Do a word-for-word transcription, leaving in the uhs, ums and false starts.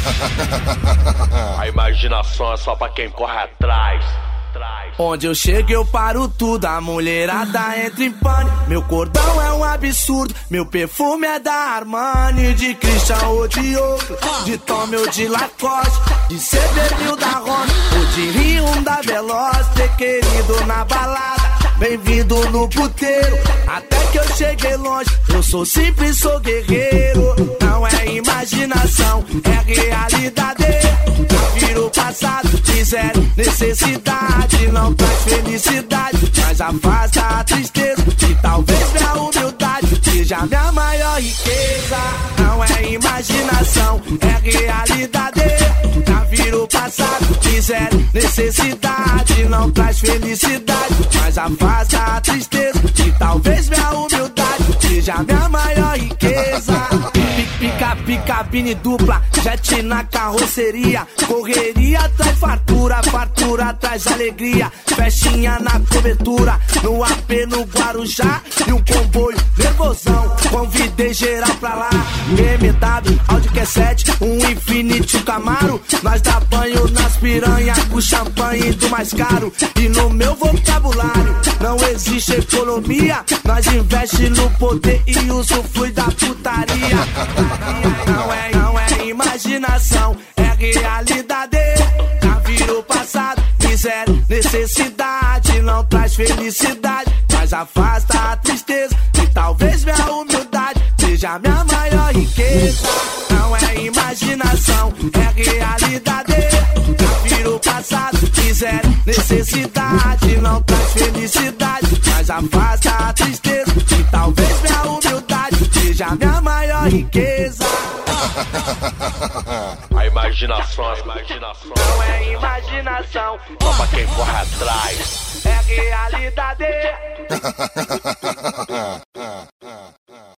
A imaginação é só pra quem corre atrás. Onde eu chego eu paro tudo, a mulherada entra em pânico. Meu cordão é um absurdo, meu perfume é da Armani, de Christian ou de Oakley, de Tommy ou de Lacoste, de C B mil da Honda ou de Rio da Veloz. Ter querido na balada, bem-vindo no puteiro. Até que eu cheguei longe, eu sou simples, sou guerreiro. Não é imaginação, é realidade. Vira o passado, fizeram necessidade. Não traz felicidade, mas afasta a tristeza. E talvez minha humildade seja minha maior riqueza. Não é imaginação, é realidade. Já vira o passado, fizeram necessidade. Não traz felicidade, mas afasta a tristeza. E talvez minha humildade seja minha maior riqueza. Pica, pica, cabine dupla, jet na carroceria. Correria traz fartura, fartura traz alegria. Festinha na cobertura, no A P no Guarujá. E um comboio nervosão, convidei geral pra lá. B M W, Audi Q sete, um Infiniti, um Camaro. Nós dá banho nas piranha com champanhe do mais caro. E no meu vocabulário não existe economia. Nós investe no poder e usufrui da putaria. Não é, não é imaginação, é realidade. Já vira o passado, fizeram necessidade. Não traz felicidade, mas afasta a tristeza. E talvez minha humildade seja minha maior riqueza. Não é imaginação, é realidade. Já vira o passado, fizeram necessidade. Não traz felicidade, mas afasta a tristeza. E talvez minha humildade seja minha maior riqueza. A imaginação, a imaginação não é imaginação, só pra quem corre atrás. É realidade.